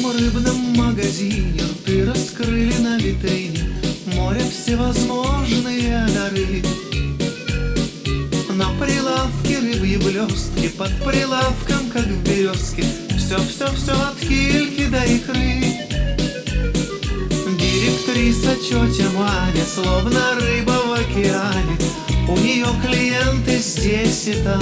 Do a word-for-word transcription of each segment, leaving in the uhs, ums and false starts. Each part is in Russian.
каждом рыбном магазине рты раскрыли на витрине море всевозможные дары. На прилавке рыбьи блестки, под прилавком, как в березке, все-все-все от кильки до икры. Директриса тетя Маня, словно рыба в океане, у нее клиенты здесь и там.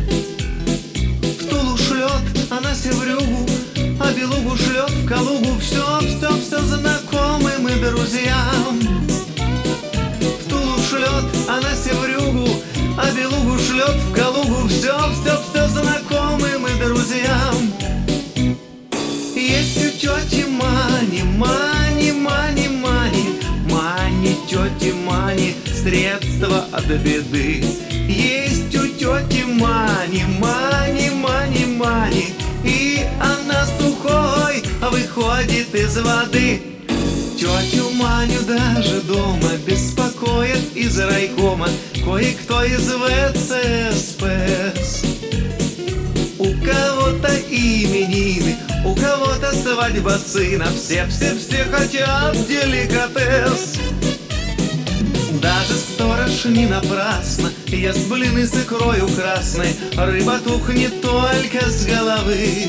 В Тулу шлет она севрюгу, а белугу шлет в Калугу все-все-все знакомым и друзьям. В Тулу шлет она севрюгу, а белугу шлет в Калугу все-все-все знакомым и друзьям. Есть у тети Мани, Мани, Мани, Мани, Мани, тети Мани, средства от беды. Есть у тети Мани, Мани, Мани, Мани, и она сухой выходит из воды. Тетю Маню даже дома беспокоит из райкома кое-кто из ВЦСПС. У кого-то именины, у кого-то свадьба сына, все-все-все хотят деликатес. Даже сторож не напрасно ест блины с икрою красной, рыба тухнет только с головы.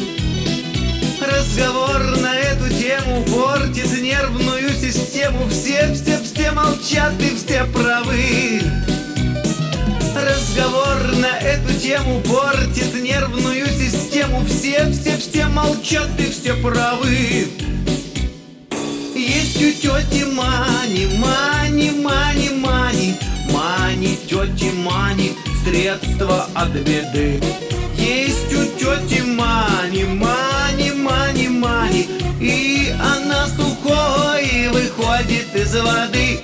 Разговор на эту тему портит нервную систему, все-все-все молчат и все правы. Разговор на эту тему портит нервную систему, все-все-все молчат и все правы. Есть у тети Мани, Мани, Мани, Мани, Мани, тети Мани, средства от беды. Есть у тети Мани, Мани, Мани, Мани, и она сухой выходит из воды.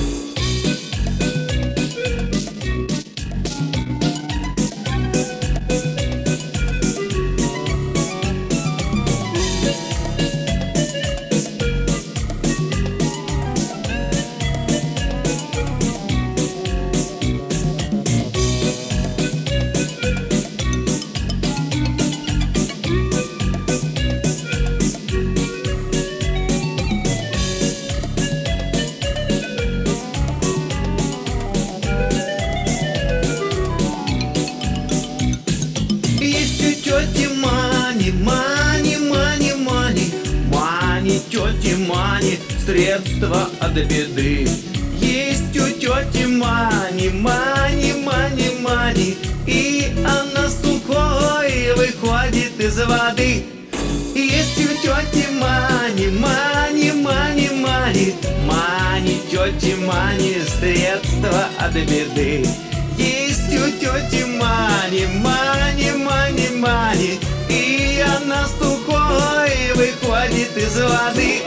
Мани, Мани, Мани, Мани, тети Мани, средства от беды. Есть у тети Мани, Мани, Мани, Мани, и она сухой выходит из воды. Есть у тети Мани, Мани, Мани, Мани, Мани, тети Мани, средства от беды. Есть у тети Мани, Мани, Мани, Мани, и она сухой выходит из воды.